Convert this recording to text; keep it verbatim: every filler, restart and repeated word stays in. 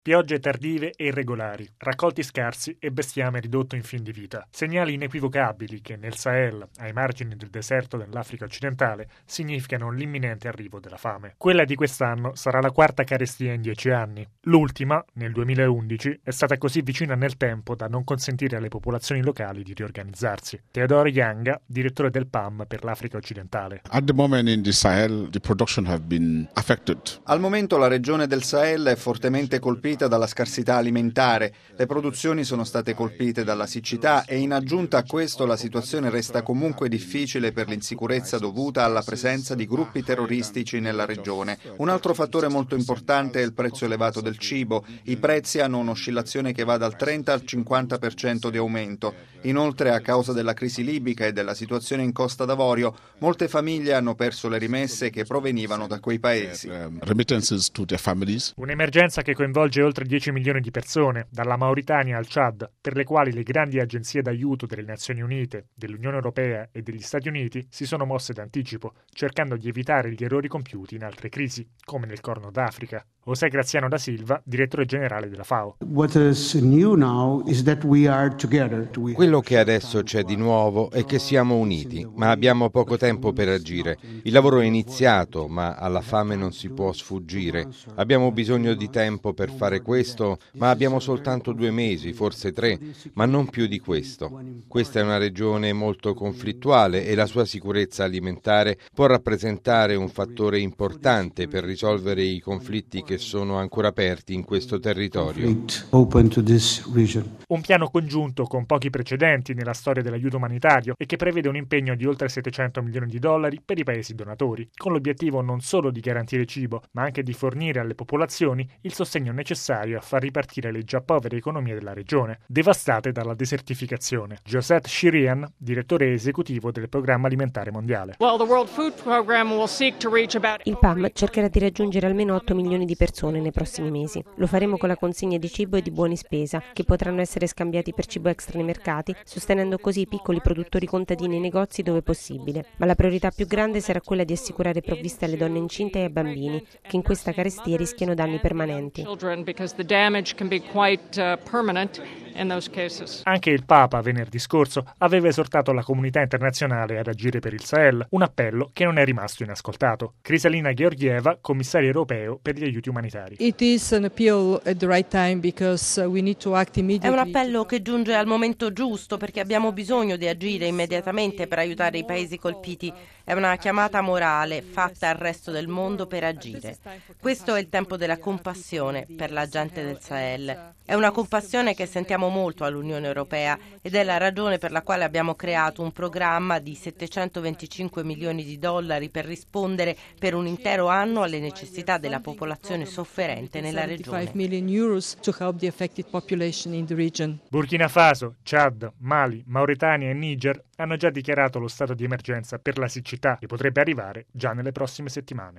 Piogge tardive e irregolari, raccolti scarsi e bestiame ridotto in fin di vita. Segnali inequivocabili che nel Sahel, ai margini del deserto dell'Africa occidentale, significano l'imminente arrivo della fame. Quella di quest'anno sarà la quarta carestia in dieci anni. L'ultima, nel duemilaundici, è stata così vicina nel tempo da non consentire alle popolazioni locali di riorganizzarsi. Teodoro Yanga, direttore del P A M per l'Africa occidentale. At the moment in the Sahel, the production have been affected. Al momento la regione del Sahel è fortemente colpita dalla scarsità alimentare, le produzioni sono state colpite dalla siccità e in aggiunta a questo la situazione resta comunque difficile per l'insicurezza dovuta alla presenza di gruppi terroristici nella regione. Un altro fattore molto importante è il prezzo elevato del cibo. I prezzi hanno un'oscillazione che va dal trenta al cinquanta per cento di aumento. Inoltre, a causa della crisi libica e della situazione in Costa d'Avorio, molte famiglie hanno perso le rimesse che provenivano da quei paesi. Un'emergenza che coinvolge oltre dieci milioni di persone, dalla Mauritania al Chad, per le quali le grandi agenzie d'aiuto delle Nazioni Unite, dell'Unione Europea e degli Stati Uniti si sono mosse d'anticipo, cercando di evitare gli errori compiuti in altre crisi, come nel Corno d'Africa. José Graziano da Silva, direttore generale della FAO. Quello che adesso c'è di nuovo è che siamo uniti, ma abbiamo poco tempo per agire. Il lavoro è iniziato, ma alla fame non si può sfuggire. Abbiamo bisogno di tempo per fare questo, ma abbiamo soltanto due mesi, forse tre, ma non più di questo. Questa è una regione molto conflittuale e la sua sicurezza alimentare può rappresentare un fattore importante per risolvere i conflitti che sono ancora aperti in questo territorio. Un piano congiunto con pochi precedenti nella storia dell'aiuto umanitario e che prevede un impegno di oltre settecento milioni di dollari per i paesi donatori, con l'obiettivo non solo di garantire cibo, ma anche di fornire alle popolazioni il sostegno necessario a far ripartire le già povere economie della regione, devastate dalla desertificazione. Josette Shirian, direttore esecutivo del Programma Alimentare Mondiale. Il P A M cercherà di raggiungere almeno otto milioni di persone nei prossimi mesi. Lo faremo con la consegna di cibo e di buoni spesa, che potranno essere scambiati per cibo extra nei mercati, sostenendo così i piccoli produttori contadini e negozi dove possibile. Ma la priorità più grande sarà quella di assicurare provviste alle donne incinte e ai bambini, che in questa carestia rischiano danni permanenti. Anche il Papa, venerdì scorso, aveva esortato la comunità internazionale ad agire per il Sahel, un appello che non è rimasto inascoltato. Krisalina Georgieva, commissario europeo per gli aiuti umanitari. È un appello che giunge al momento giusto perché abbiamo bisogno di agire immediatamente per aiutare i paesi colpiti. È una chiamata morale fatta al resto del mondo per agire. Questo è il tempo della compassione per la gente del Sahel. È una compassione che sentiamo molto all'Unione Europea ed è la ragione per la quale abbiamo creato un programma di settecentoventicinque milioni di dollari per rispondere per un intero anno alle necessità della popolazione sofferente nella regione. Burkina Faso, Chad, Mali, Mauritania e Niger hanno già dichiarato lo stato di emergenza per la siccità che potrebbe arrivare già nelle prossime settimane.